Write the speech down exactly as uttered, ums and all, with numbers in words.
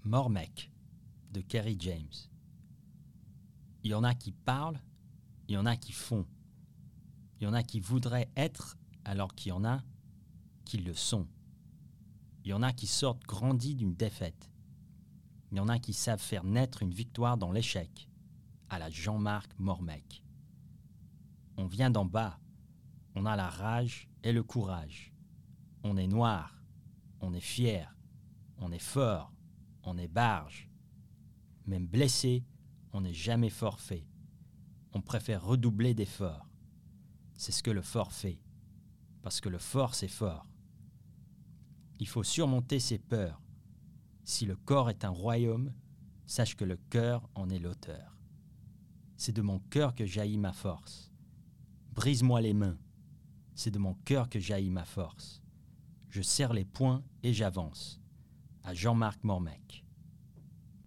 Mormec de Kerry James. Il y en a qui parlent, il y en a qui font. Il y en a qui voudraient être alors qu'il y en a qui le sont. Il y en a qui sortent grandis d'une défaite. Il y en a qui savent faire naître une victoire dans l'échec, à la Jean-Marc Mormec. On vient d'en bas, on a la rage et le courage. On est noir, on est fier, on est fort, on est barge. Même blessé, on n'est jamais forfait. On préfère redoubler d'efforts. C'est ce que le fort fait, parce que le fort c'est fort. Il faut surmonter ses peurs. Si le corps est un royaume, sache que le cœur en est l'auteur. C'est de mon cœur que jaillit ma force. Brise-moi les mains. C'est de mon cœur que jaillit ma force. Je serre les poings et j'avance. À Jean-Marc Mormec.